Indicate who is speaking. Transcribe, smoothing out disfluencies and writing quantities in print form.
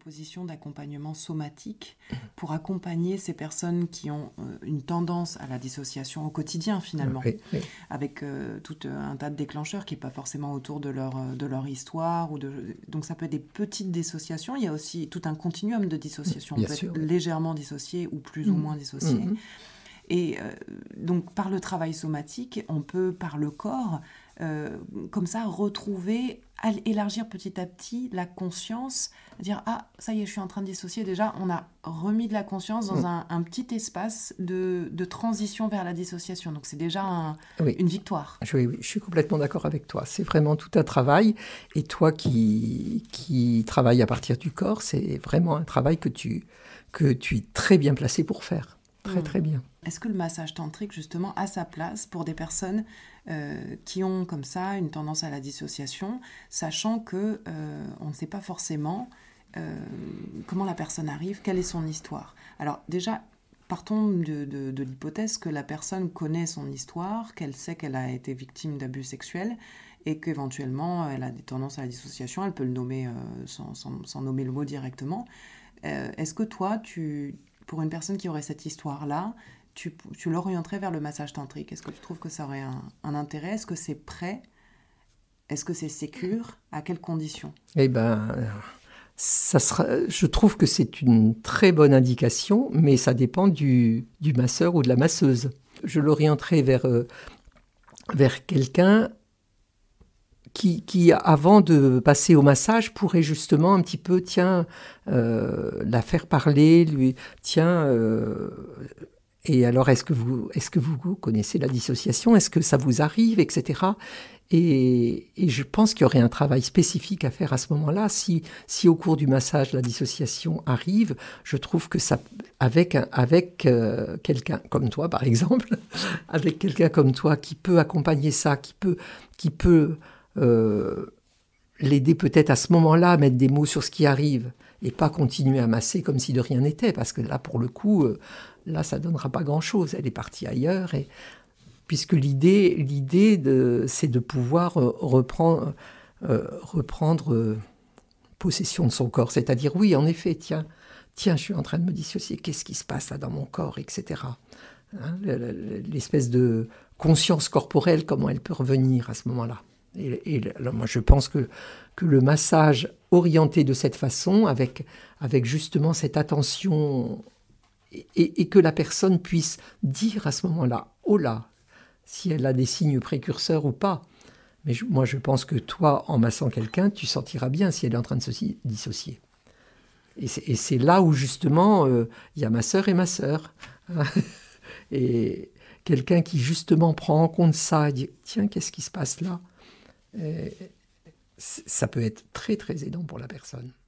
Speaker 1: propositions d'accompagnement somatique pour accompagner ces personnes qui ont une tendance à la dissociation au quotidien finalement,
Speaker 2: Oui.
Speaker 1: avec tout un tas de déclencheurs qui n'est pas forcément autour de leur histoire. Donc ça peut être des petites dissociations, il y a aussi tout un continuum de dissociation, on
Speaker 2: Bien
Speaker 1: peut
Speaker 2: sûr,
Speaker 1: être
Speaker 2: oui.
Speaker 1: légèrement dissocié ou plus ou moins dissocié. Et donc, par le travail somatique, on peut, par le corps, comme ça, retrouver, élargir petit à petit la conscience, dire « Ah, ça y est, je suis en train de dissocier. » Déjà, on a remis de la conscience dans un petit espace de transition vers la dissociation. Donc, c'est déjà une victoire.
Speaker 2: Oui, je suis complètement d'accord avec toi. C'est vraiment tout un travail. Et toi qui travailles à partir du corps, c'est vraiment un travail que tu es très bien placé pour faire. Très bien.
Speaker 1: Est-ce que le massage tantrique, justement, a sa place pour des personnes qui ont comme ça une tendance à la dissociation, sachant que on ne sait pas forcément comment la personne arrive, quelle est son histoire. Alors déjà, partons de l'hypothèse que la personne connaît son histoire, qu'elle sait qu'elle a été victime d'abus sexuels et qu'éventuellement elle a des tendances à la dissociation, elle peut le nommer sans nommer le mot directement. Est-ce que toi, pour une personne qui aurait cette histoire-là, tu l'orienterais vers le massage tantrique? Est-ce que tu trouves que ça aurait un intérêt? Est-ce que c'est prêt? Est-ce que c'est sécure? À quelles conditions?
Speaker 2: Eh bien, je trouve que c'est une très bonne indication, mais ça dépend du masseur ou de la masseuse. Je l'orienterais vers quelqu'un qui, avant de passer au massage, pourrait justement un petit peu, la faire parler, et alors est-ce que vous connaissez la dissociation? Est-ce que ça vous arrive, etc. Et je pense qu'il y aurait un travail spécifique à faire à ce moment-là. Si au cours du massage, la dissociation arrive, je trouve que ça, avec quelqu'un comme toi, par exemple, avec quelqu'un comme toi qui peut accompagner ça, qui peut l'aider peut-être à ce moment-là à mettre des mots sur ce qui arrive et pas continuer à masser comme si de rien n'était, parce que là, pour le coup, là, ça donnera pas grand-chose. Elle est partie ailleurs, puisque l'idée c'est de pouvoir reprendre possession de son corps. C'est-à-dire, oui, en effet, tiens, je suis en train de me dissocier, qu'est-ce qui se passe là dans mon corps, etc. Hein, l'espèce de conscience corporelle, comment elle peut revenir à ce moment-là. Et alors moi, je pense que le massage orienté de cette façon, avec justement cette attention, et que la personne puisse dire à ce moment-là, oh là, si elle a des signes précurseurs ou pas. Mais moi, je pense que toi, en massant quelqu'un, tu sentiras bien si elle est en train de se dissocier. Et c'est là où, justement, y a ma sœur et ma sœur. Et quelqu'un qui, justement, prend en compte ça et dit, tiens, qu'est-ce qui se passe là? Ça peut être très, très aidant pour la personne.